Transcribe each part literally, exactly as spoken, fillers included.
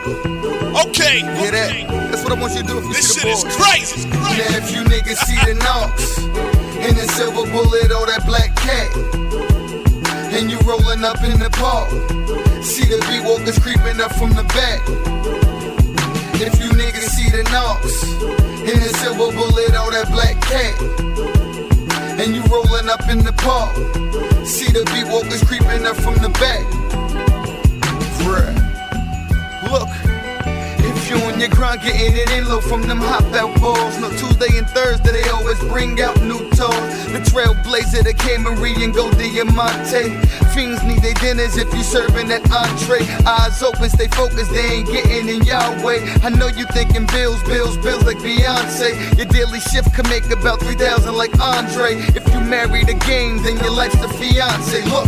Okay. Hear that? That's what I want you to do if you This see shit the is boys. crazy. Now if you niggas see the knocks in the silver bullet or that black cat, and you rolling up in the park, see the beat walkers creeping up from the back. If you niggas see the knocks in the silver bullet or that black cat, and you rolling up in the park, see the beat walkers creeping up from the back. Bruh. Look, if you on your grind getting it in low from them hop out balls, no Tuesday and Thursday they always bring out new toys. The Trailblazer, the Camry and Gold Diamante. Fiends need their dinners if you serving that entree. Eyes open, stay focused, they ain't getting in your way. I know you thinking bills, bills, bills like Beyonce. Your daily shift can make about three thousand like Andre. If you marry the game, then your life's the fiance. Look,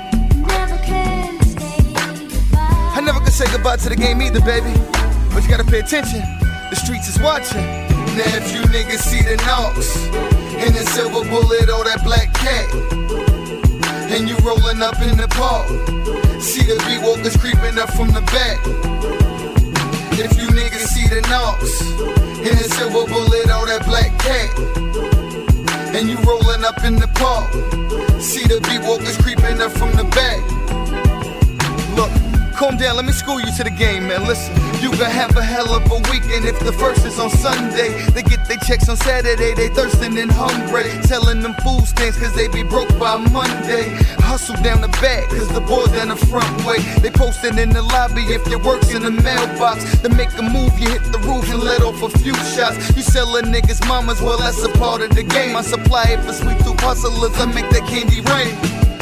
I never could say goodbye to the game either, baby. But you gotta pay attention, the streets is watching. Now if you niggas see the knocks in the silver bullet or that black cat, and you rolling up in the park, see the beat walkers creeping up from the back. If you niggas see the knocks in the silver bullet or that black cat, and you rolling up in the park, see the beat walkers creeping up from the back. Look, calm down, let me school you to the game, man. Listen, you gon' have a hell of a weekend if the first is on Sunday. They get their checks on Saturday, they thirstin' and hungry. Selling them food stamps cause they be broke by Monday. Hustle down the back cause the boys down the front way. They postin' in the lobby if your work's in the mailbox. To make a move, you hit the roof and let off a few shots. You sellin' niggas mamas, well that's a part of the game. I supply it for sweet tooth hustlers, I make that candy rain.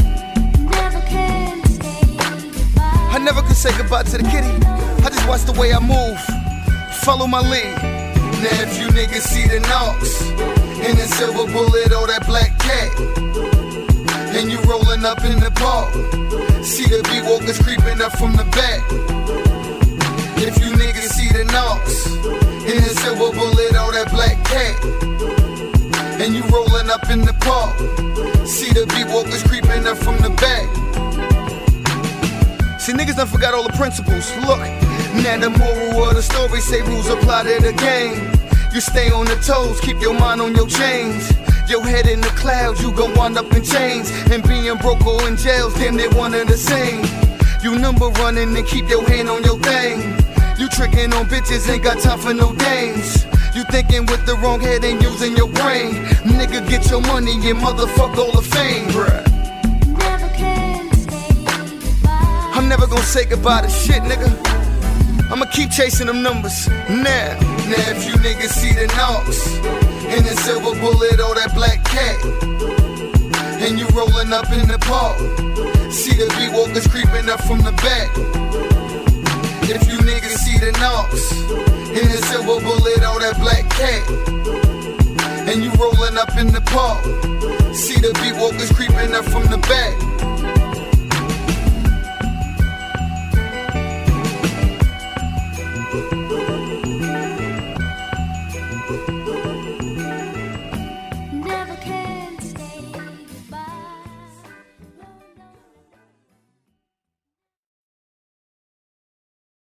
I never could say goodbye to the kitty, I just watch the way I move, follow my lead. Now if you niggas see the knocks in the silver bullet or that black cat, and you rolling up in the park, see the beat walkers creeping up from the back. If you niggas see the knocks in the silver bullet or that black cat, and you rolling up in the park, see the beat walkers creeping up from the back. See, niggas done forgot all the principles. Look, now the moral of the story say rules apply to the game. You stay on the toes, keep your mind on your chains. Your head in the clouds, you gon' wind up in chains. And being broke or in jails, damn they one and the same. You number running and keep your hand on your thing. You tricking on bitches, ain't got time for no games. You thinking with the wrong head and using your brain. Nigga, get your money and motherfuck all the fame, bruh. I'm never gonna say goodbye to shit, nigga. I'ma keep chasing them numbers. Now, now if you niggas see the knocks in the silver bullet or that black cat, and you rolling up in the park, see the beat walkers creeping up from the back. If you niggas see the knocks in the silver bullet or that black cat, and you rolling up in the park, see the beat walkers creeping up from the back.